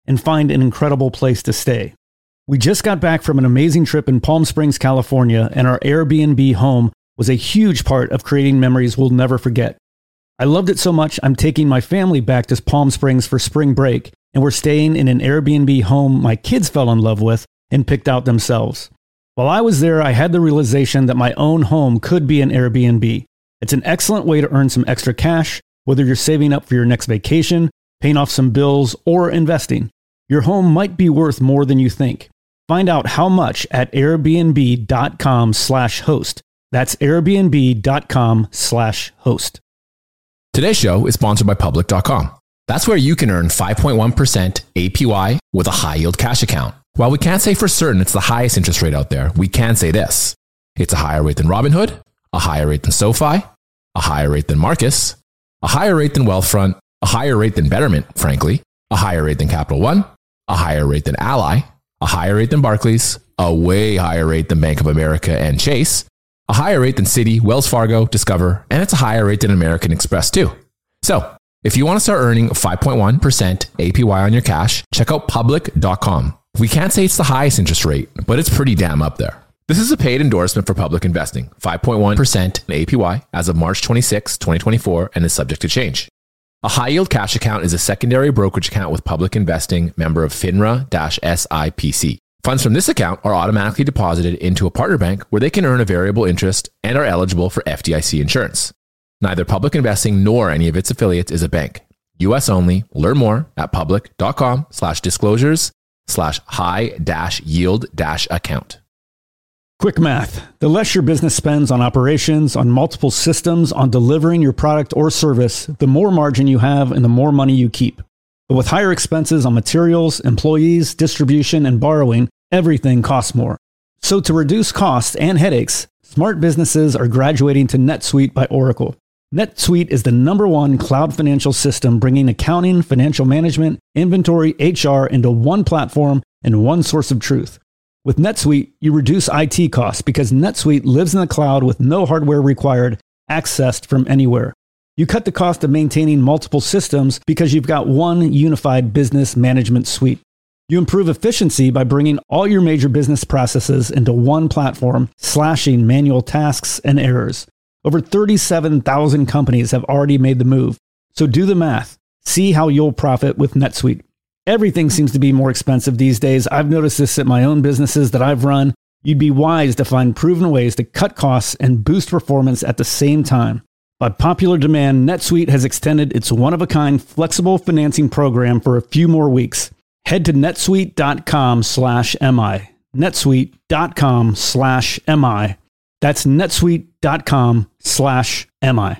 and find an incredible place to stay. We just got back from an amazing trip in Palm Springs, California, and our Airbnb home was a huge part of creating memories we'll never forget. I loved it so much, I'm taking my family back to Palm Springs for spring break, and we're staying in an Airbnb home my kids fell in love with and picked out themselves. While I was there, I had the realization that my own home could be an Airbnb. It's an excellent way to earn some extra cash, whether you're saving up for your next vacation, paying off some bills, or investing. Your home might be worth more than you think. Find out how much at airbnb.com slash host. That's airbnb.com slash host. Today's show is sponsored by public dot com. That's where you can earn five point one percent A P Y with a high yield cash account. While we can't say for certain it's the highest interest rate out there, we can say this. It's a higher rate than Robinhood, a higher rate than SoFi, a higher rate than Marcus, a higher rate than Wealthfront, a higher rate than Betterment, frankly, a higher rate than Capital One, a higher rate than Ally, a higher rate than Barclays, a way higher rate than Bank of America and Chase, a higher rate than Citi, Wells Fargo, Discover, and it's a higher rate than American Express too. So, if you want to start earning five point one percent A P Y on your cash, check out public dot com. We can't say it's the highest interest rate, but it's pretty damn up there. This is a paid endorsement for Public Investing, five point one percent A P Y as of March twenty-sixth, twenty twenty-four, and is subject to change. A high-yield cash account is a secondary brokerage account with Public Investing, member of FINRA-S I P C. Funds from this account are automatically deposited into a partner bank where they can earn a variable interest and are eligible for F D I C insurance. Neither Public Investing nor any of its affiliates is a bank. U S only. Learn more at public.com slash disclosures slash high dash yield dash account. Quick math. The less your business spends on operations, on multiple systems, on delivering your product or service, the more margin you have and the more money you keep. But with higher expenses on materials, employees, distribution, and borrowing, everything costs more. So to reduce costs and headaches, smart businesses are graduating to NetSuite by Oracle. NetSuite is the number one cloud financial system bringing accounting, financial management, inventory, H R into one platform and one source of truth. With NetSuite, you reduce I T costs because NetSuite lives in the cloud with no hardware required, accessed from anywhere. You cut the cost of maintaining multiple systems because you've got one unified business management suite. You improve efficiency by bringing all your major business processes into one platform, slashing manual tasks and errors. Over thirty-seven thousand companies have already made the move. So do the math. See how you'll profit with NetSuite. Everything seems to be more expensive these days. I've noticed this at my own businesses that I've run. You'd be wise to find proven ways to cut costs and boost performance at the same time. By popular demand, NetSuite has extended its one-of-a-kind flexible financing program for a few more weeks. Head to netsuite.com slash MI. netsuite.com slash MI. That's netsuite.com slash MI.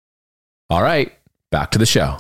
All right, back to the show.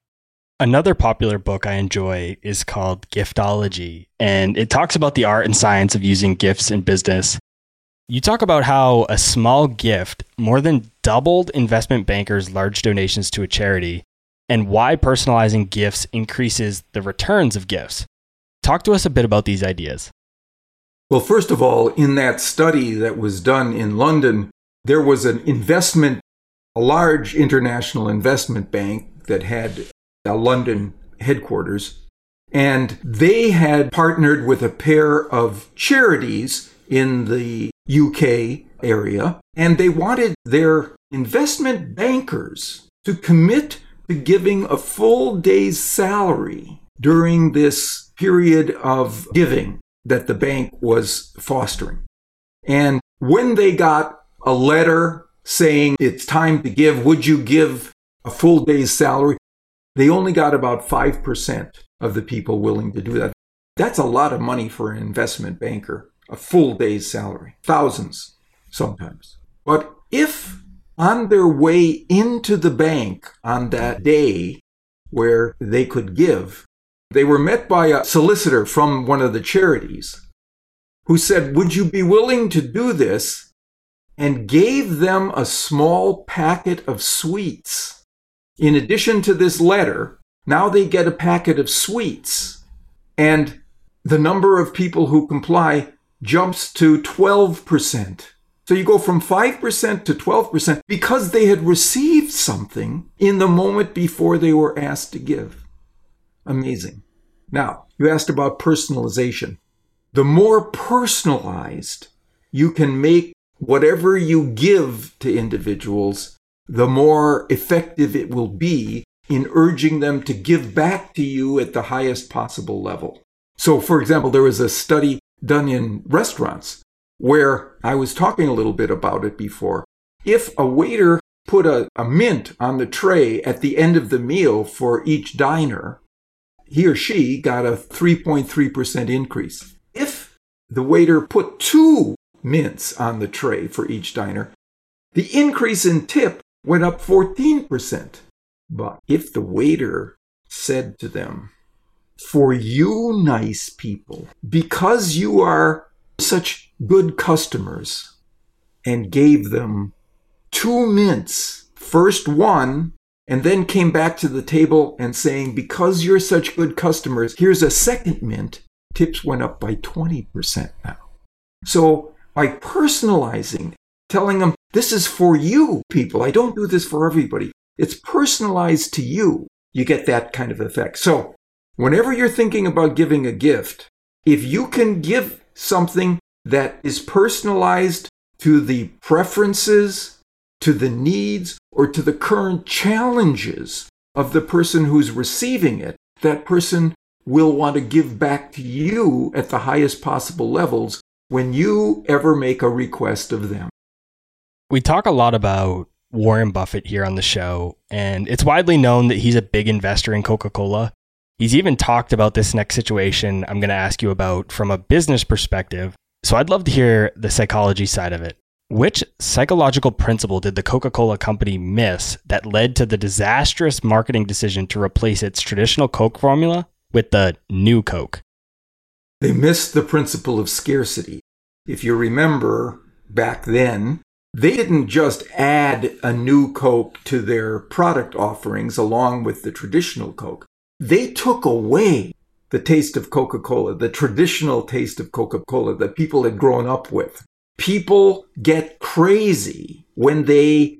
Another popular book I enjoy is called Giftology, and it talks about the art and science of using gifts in business. You talk about how a small gift more than doubled investment bankers' large donations to a charity, and why personalizing gifts increases the returns of gifts. Talk to us a bit about these ideas. Well, first of all, in that study that was done in London, there was an investment, a large international investment bank that had a London headquarters, and they had partnered with a pair of charities in the U K area, and they wanted their investment bankers to commit to giving a full day's salary during this period of giving that the bank was fostering. And when they got a letter saying it's time to give, would you give a full day's salary? They only got about five percent of the people willing to do that. That's a lot of money for an investment banker, a full day's salary, thousands sometimes. But if on their way into the bank on that day where they could give, they were met by a solicitor from one of the charities who said, would you be willing to do this? And gave them a small packet of sweets. In addition to this letter, now they get a packet of sweets. And the number of people who comply jumps to twelve percent. So you go from five percent to twelve percent because they had received something in the moment before they were asked to give. Amazing. Now, you asked about personalization. The more personalized you can make whatever you give to individuals, the more effective it will be in urging them to give back to you at the highest possible level. So, for example, there was a study done in restaurants where I was talking a little bit about it before. If a waiter put a, a mint on the tray at the end of the meal for each diner, he or she got a three point three percent increase. If the waiter put two mints on the tray for each diner, the increase in tip went up fourteen percent. But if the waiter said to them, "For you nice people, because you are such good customers," and gave them two mints, first one, and then came back to the table and saying, "Because you're such good customers, here's a second mint," tips went up by twenty percent now. So by personalizing, telling them, this is for you people, I don't do this for everybody, it's personalized to you, you get that kind of effect. So whenever you're thinking about giving a gift, if you can give something that is personalized to the preferences, to the needs, or to the current challenges of the person who's receiving it, that person will want to give back to you at the highest possible levels when you ever make a request of them. We talk a lot about Warren Buffett here on the show, and it's widely known that he's a big investor in Coca-Cola. He's even talked about this next situation I'm going to ask you about from a business perspective. So I'd love to hear the psychology side of it. Which psychological principle did the Coca-Cola company miss that led to the disastrous marketing decision to replace its traditional Coke formula with the new Coke? They missed the principle of scarcity. If you remember back then, they didn't just add a new Coke to their product offerings along with the traditional Coke. They took away the taste of Coca-Cola, the traditional taste of Coca-Cola that people had grown up with. People get crazy when they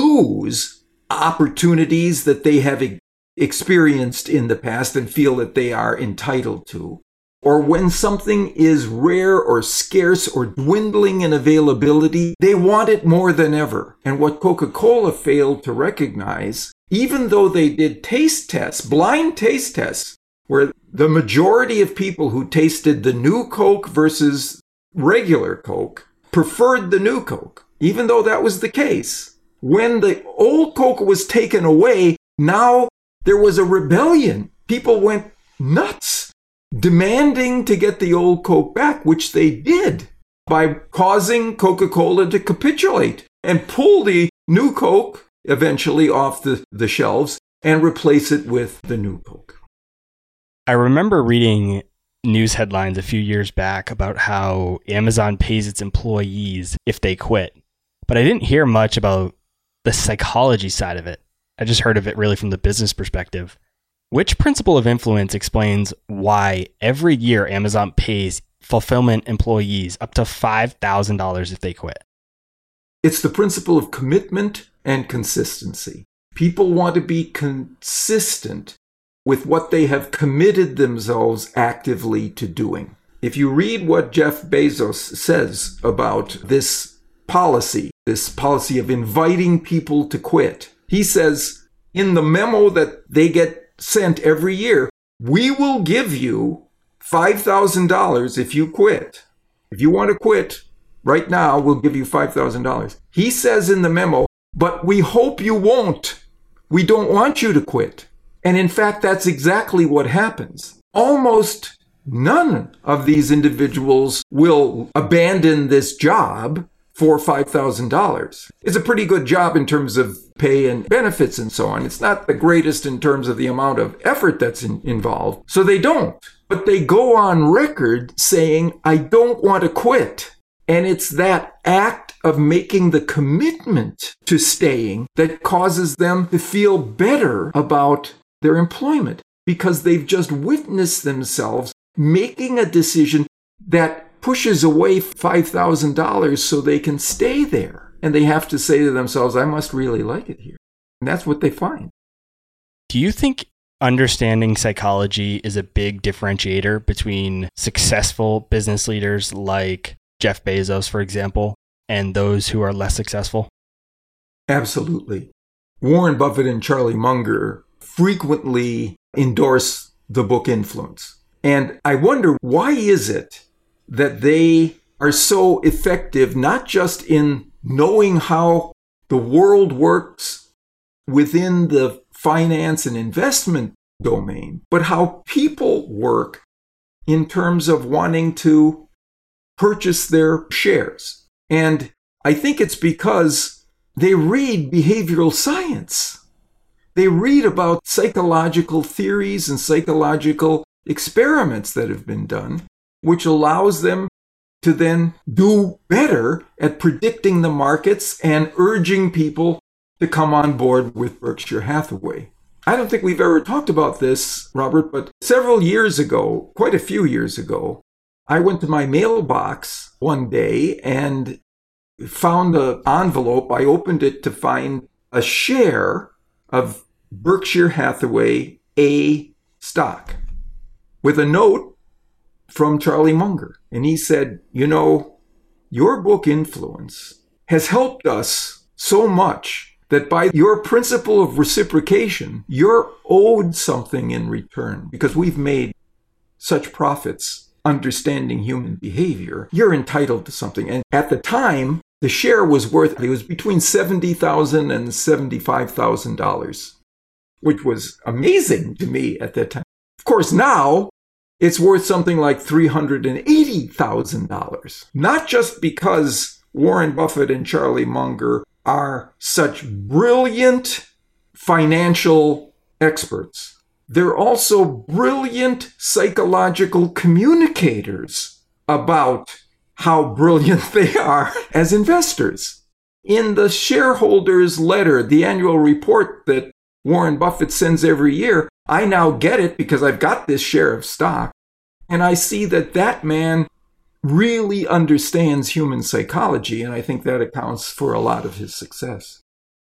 lose opportunities that they have experienced in the past and feel that they are entitled to. Or when something is rare or scarce or dwindling in availability, they want it more than ever. And what Coca-Cola failed to recognize, even though they did taste tests, blind taste tests, where the majority of people who tasted the new Coke versus regular Coke preferred the new Coke, even though that was the case. When the old Coke was taken away, now there was a rebellion. People went nuts, demanding to get the old Coke back, which they did by causing Coca-Cola to capitulate and pull the new Coke eventually off the, the shelves and replace it with the new Coke. I remember reading news headlines a few years back about how Amazon pays its employees if they quit, but I didn't hear much about the psychology side of it. I just heard of it really from the business perspective. Which principle of influence explains why every year Amazon pays fulfillment employees up to five thousand dollars if they quit? It's the principle of commitment and consistency. People want to be consistent with what they have committed themselves actively to doing. If you read what Jeff Bezos says about this policy, this policy of inviting people to quit, he says in the memo that they get sent every year, we will give you five thousand dollars if you quit. If you want to quit right now, we'll give you five thousand dollars. He says in the memo, but we hope you won't. We don't want you to quit. And in fact, that's exactly what happens. Almost none of these individuals will abandon this job for five thousand dollars. It's a pretty good job in terms of pay and benefits and so on. It's not the greatest in terms of the amount of effort that's in, involved. So they don't. But they go on record saying, I don't want to quit. And it's that act of making the commitment to staying that causes them to feel better about their employment, because they've just witnessed themselves making a decision that pushes away five thousand dollars so they can stay there. And they have to say to themselves, I must really like it here. And that's what they find. Do you think understanding psychology is a big differentiator between successful business leaders like Jeff Bezos, for example, and those who are less successful? Absolutely. Warren Buffett and Charlie Munger frequently endorse the book Influence. And I wonder, why is it that they are so effective, not just in knowing how the world works within the finance and investment domain, but how people work in terms of wanting to purchase their shares. And I think it's because they read behavioral science. They read about psychological theories and psychological experiments that have been done, which allows them to then do better at predicting the markets and urging people to come on board with Berkshire Hathaway. I don't think we've ever talked about this, Robert, but several years ago, quite a few years ago, I went to my mailbox one day and found an envelope. I opened it to find a share of Berkshire Hathaway A stock with a note from Charlie Munger. And he said, you know, your book Influence has helped us so much that by your principle of reciprocation, you're owed something in return because we've made such profits understanding human behavior. You're entitled to something. And at the time, the share was worth, it was between seventy thousand dollars and seventy-five thousand dollars, which was amazing to me at that time. Of course, now it's worth something like three hundred eighty thousand dollars, not just because Warren Buffett and Charlie Munger are such brilliant financial experts. They're also brilliant psychological communicators about how brilliant they are as investors. In the shareholders' letter, the annual report that Warren Buffett sends every year, I now get it because I've got this share of stock. And I see that that man really understands human psychology, and I think that accounts for a lot of his success.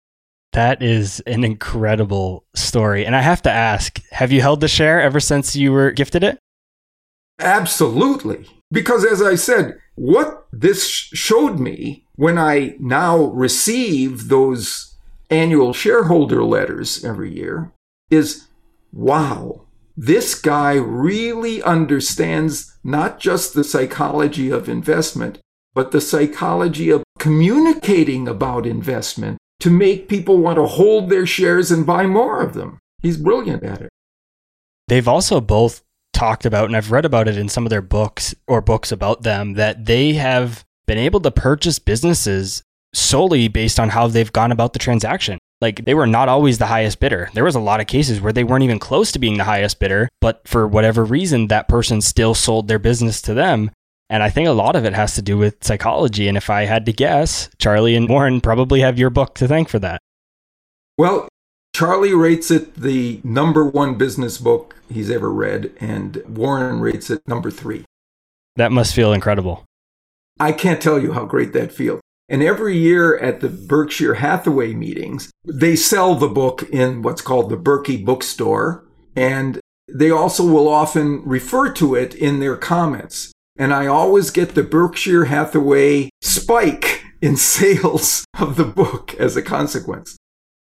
That is an incredible story. And I have to ask, have you held the share ever since you were gifted it? Absolutely. Because as I said, what this showed me when I now receive those annual shareholder letters every year is, wow, this guy really understands not just the psychology of investment, but the psychology of communicating about investment to make people want to hold their shares and buy more of them. He's brilliant at it. They've also both talked about, and I've read about it in some of their books or books about them, that they have been able to purchase businesses solely based on how they've gone about the transaction. Like, they were not always the highest bidder. There was a lot of cases where they weren't even close to being the highest bidder, but for whatever reason, that person still sold their business to them. And I think a lot of it has to do with psychology. And if I had to guess, Charlie and Warren probably have your book to thank for that. Well, Charlie rates it the number one business book he's ever read, and Warren rates it number three. That must feel incredible. I can't tell you how great that feels. And every year at the Berkshire Hathaway meetings, they sell the book in what's called the Berkey Bookstore. And they also will often refer to it in their comments. And I always get the Berkshire Hathaway spike in sales of the book as a consequence.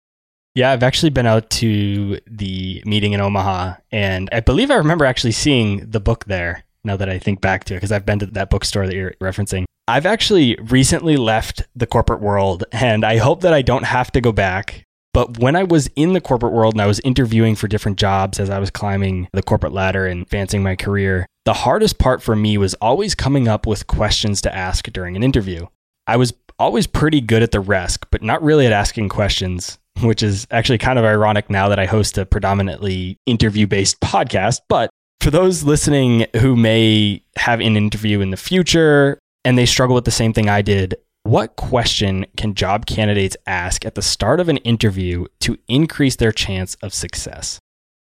Yeah, I've actually been out to the meeting in Omaha, and I believe I remember actually seeing the book there, now that I think back to it, because I've been to that bookstore that you're referencing. I've actually recently left the corporate world, and I hope that I don't have to go back. But when I was in the corporate world and I was interviewing for different jobs as I was climbing the corporate ladder and advancing my career, the hardest part for me was always coming up with questions to ask during an interview. I was always pretty good at the rest, but not really at asking questions, which is actually kind of ironic now that I host a predominantly interview-based podcast. But for those listening who may have an interview in the future and they struggle with the same thing I did, what question can job candidates ask at the start of an interview to increase their chance of success?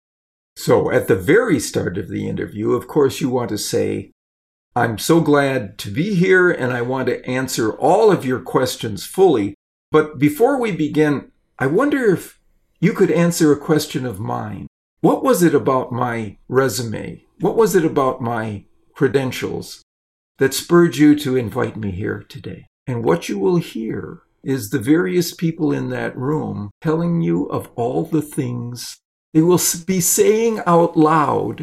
So at the very start of the interview, of course, you want to say, I'm so glad to be here and I want to answer all of your questions fully. But before we begin, I wonder if you could answer a question of mine. What was it about my resume? What was it about my credentials that spurred you to invite me here today? And what you will hear is the various people in that room telling you of all the things. They will be saying out loud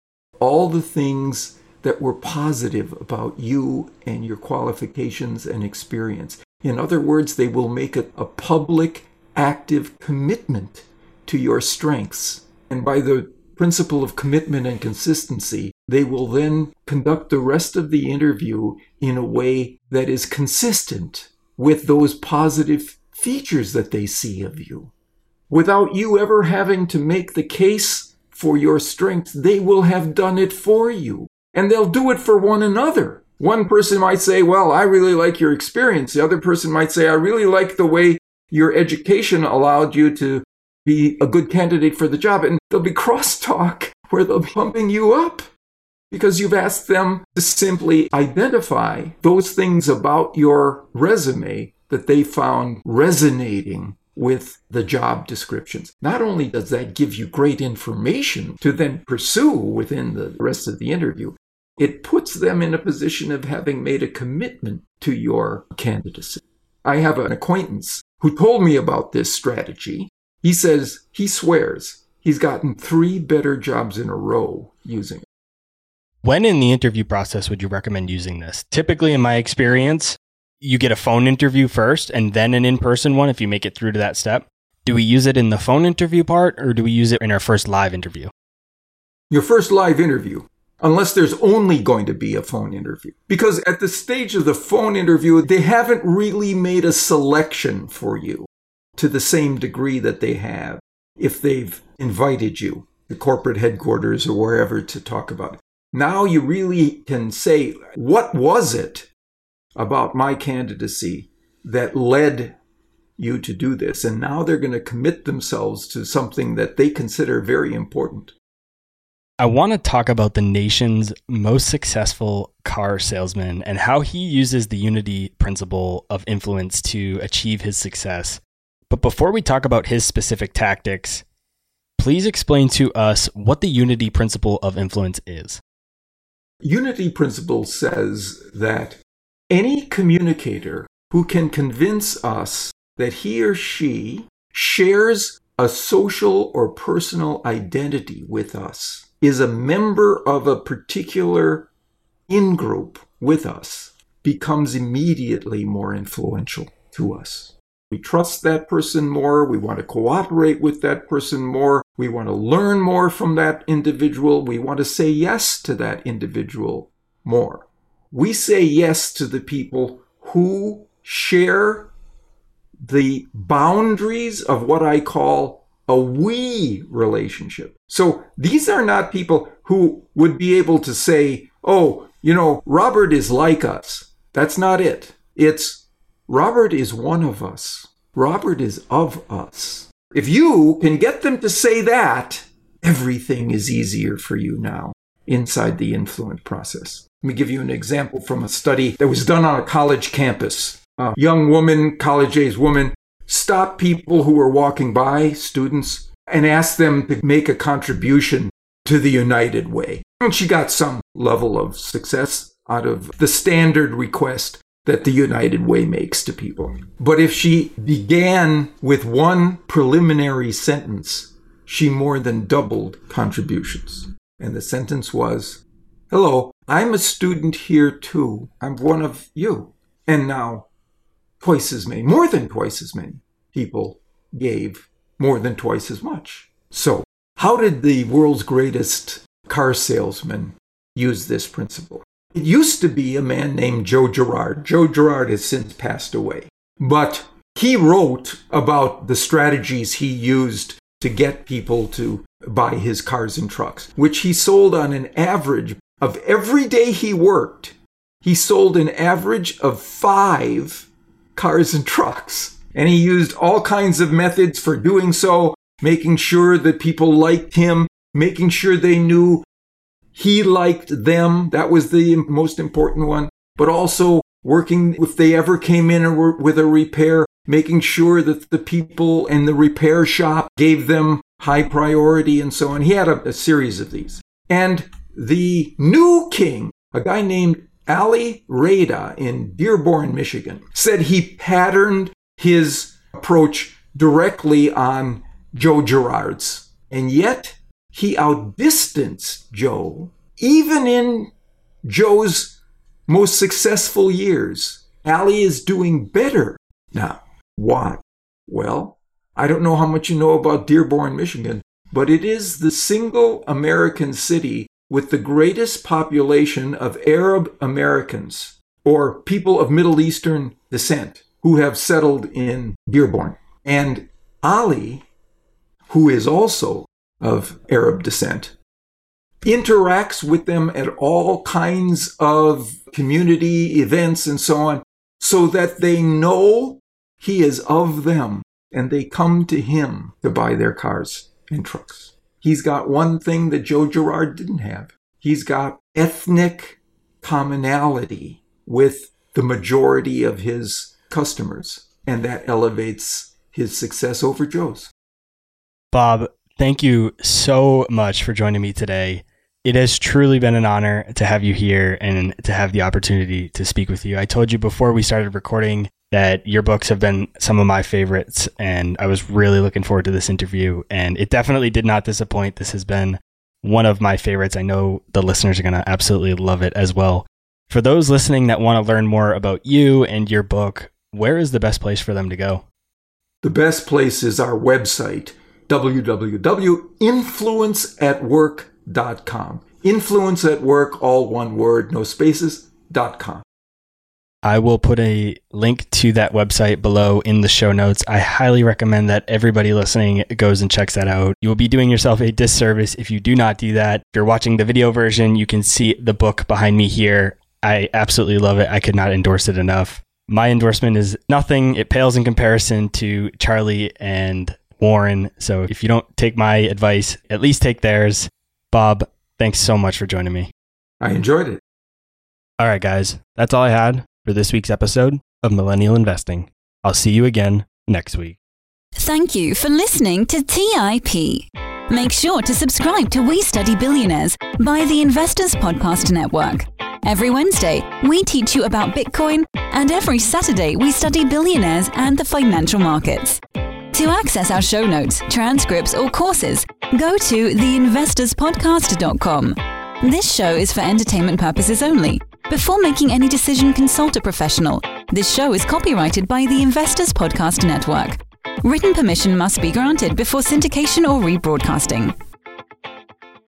all the things that were positive about you and your qualifications and experience. In other words, they will make a, a public, active commitment to your strengths. And by the principle of commitment and consistency, they will then conduct the rest of the interview in a way that is consistent with those positive features that they see of you. Without you ever having to make the case for your strengths, they will have done it for you. And they'll do it for one another. One person might say, well, I really like your experience. The other person might say, I really like the way your education allowed you to be a good candidate for the job. And there'll be crosstalk where they'll be bumping you up because you've asked them to simply identify those things about your resume that they found resonating with the job descriptions. Not only does that give you great information to then pursue within the rest of the interview, it puts them in a position of having made a commitment to your candidacy. I have an acquaintance who told me about this strategy. He says, he swears, he's gotten three better jobs in a row using it. When in the interview process would you recommend using this? Typically, in my experience, you get a phone interview first and then an in-person one if you make it through to that step. Do we use it in the phone interview part or do we use it in our first live interview? Your first live interview, unless there's only going to be a phone interview. Because at the stage of the phone interview, they haven't really made a selection for you to the same degree that they have if they've invited you to corporate headquarters or wherever to talk about it. Now you really can say, what was it about my candidacy that led you to do this? And now they're going to commit themselves to something that they consider very important. I want to talk about the nation's most successful car salesman and how he uses the unity principle of influence to achieve his success. But before we talk about his specific tactics, please explain to us what the unity principle of influence is. Unity principle says that any communicator who can convince us that he or she shares a social or personal identity with us is a member of a particular in-group with us becomes immediately more influential to us. We trust that person more. We want to cooperate with that person more. We want to learn more from that individual. We want to say yes to that individual more. We say yes to the people who share the boundaries of what I call a we relationship. So these are not people who would be able to say, oh, you know, Robert is like us. That's not it. It's Robert is one of us. Robert is of us. If you can get them to say that, everything is easier for you now inside the influence process. Let me give you an example from a study that was done on a college campus. A young woman, college-age woman, stopped people who were walking by, students, and asked them to make a contribution to the United Way. And she got some level of success out of the standard request that the United Way makes to people. But if she began with one preliminary sentence, she more than doubled contributions. And the sentence was, hello, I'm a student here too. I'm one of you. And now twice as many, more than twice as many people gave more than twice as much. So how did the world's greatest car salesman use this principle? It used to be a man named Joe Girard. Joe Girard has since passed away. But he wrote about the strategies he used to get people to buy his cars and trucks, which he sold on an average of every day he worked. He sold an average of five cars and trucks. And he used all kinds of methods for doing so, making sure that people liked him, making sure they knew he liked them. That was the most important one. But also working, if they ever came in with a repair, making sure that the people in the repair shop gave them high priority and so on. He had a, a series of these. And the new king, a guy named Ali Rada in Dearborn, Michigan, said he patterned his approach directly on Joe Girard's. And yet he outdistanced Joe, even in Joe's most successful years. Ali is doing better now. Why? Well, I don't know how much you know about Dearborn, Michigan, but it is the single American city with the greatest population of Arab Americans or people of Middle Eastern descent who have settled in Dearborn. And Ali, who is also of Arab descent, interacts with them at all kinds of community events and so on, so that they know he is of them and they come to him to buy their cars and trucks. He's got one thing that Joe Girard didn't have. He's got ethnic commonality with the majority of his customers, and that elevates his success over Joe's. Bob, thank you so much for joining me today. It has truly been an honor to have you here and to have the opportunity to speak with you. I told you before we started recording that your books have been some of my favorites, and I was really looking forward to this interview, and it definitely did not disappoint. This has been one of my favorites. I know the listeners are going to absolutely love it as well. For those listening that want to learn more about you and your book, where is the best place for them to go? The best place is our website, w w w dot influence at work dot com. Influence at Work, all one word, no spaces, dot com. I will put a link to that website below in the show notes. I highly recommend that everybody listening goes and checks that out. You will be doing yourself a disservice if you do not do that. If you're watching the video version, you can see the book behind me here. I absolutely love it. I could not endorse it enough. My endorsement is nothing. It pales in comparison to Charlie and Warren. So if you don't take my advice, at least take theirs. Bob, thanks so much for joining me. I enjoyed it. All right, guys. That's all I had for this week's episode of Millennial Investing. I'll see you again next week. Thank you for listening to T I P. Make sure to subscribe to We Study Billionaires by the Investors Podcast Network. Every Wednesday, we teach you about Bitcoin, and every Saturday, we study billionaires and the financial markets. To access our show notes, transcripts, or courses, go to the investors podcast dot com. This show is for entertainment purposes only. Before making any decision, consult a professional. This show is copyrighted by the Investors Podcast Network. Written permission must be granted before syndication or rebroadcasting.